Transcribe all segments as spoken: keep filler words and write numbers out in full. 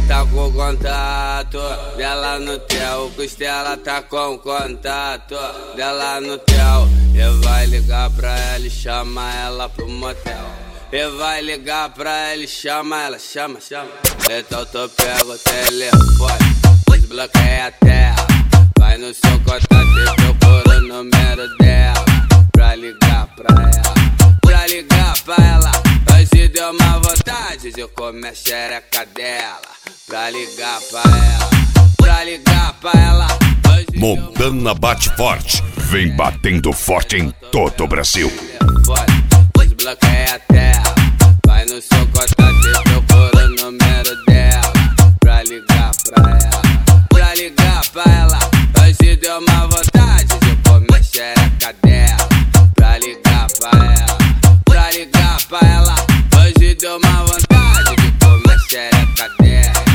tá com contato dela no tel. O Costela tá com contato dela no tel. E vai ligar pra ela e chama ela pro motel. E vai ligar pra ela e chama ela, chama, chama. Então tu pega o telefone, desbloqueia a tela. Vai no seu contato e procura o número dela. Pra ligar pra ela, pra ligar pra ela. Hoje deu uma vontade de comer a xereca dela. Pra ligar pra ela, pra ligar pra ela. Montana bate forte, vem batendo forte em todo o Brasil. Desbloqueia a tela, vai no seu contato e procura o número dela. Pra ligar pra ela, pra ligar pra ela. Hoje deu uma vontade de comer a xereca dela. Pra ligar pra ela, pra ligar pra ela. Hoje deu uma vontade de comer a xereca dela.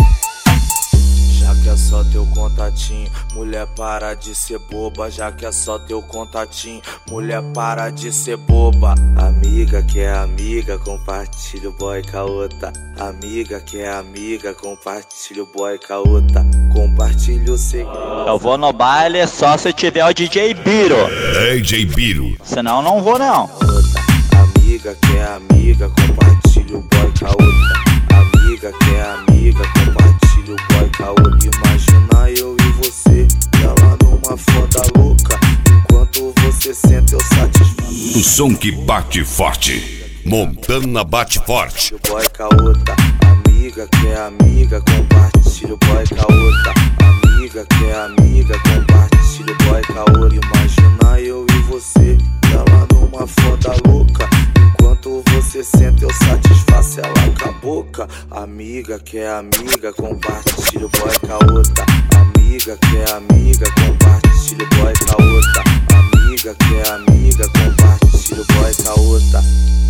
Já que é só teu contatinho, mulher para de ser boba. Já que é só teu contatinho, mulher para de ser boba. Amiga que é amiga, compartilha o boy com a outra. Amiga que é amiga, compartilha o boy com a outra. Compartilha o segredo. Eu vou no baile só se tiver o D J Biro. D J Biro. Senão não vou não. Amiga que é amiga, compartilha o boy com a outra. Amiga que é amiga, compartilha o boy com a outra. Imagina eu e você, ela numa foda louca. Enquanto você sente eu satisfaço. O som que bate forte, Montana bate forte. O boy com a outra. Amiga que é amiga, compartilha o boy com a outra. Amiga que é amiga, compartilha o boy com a outra. Imagina eu e você, ela numa foda louca. Enquanto você sente eu satisfaço ela com a boca. Amiga que é amiga, compartilha o boy com a outra. Amiga que é amiga, compartilha o boy com a outra. Amiga que é amiga, compartilha o boy com a outra.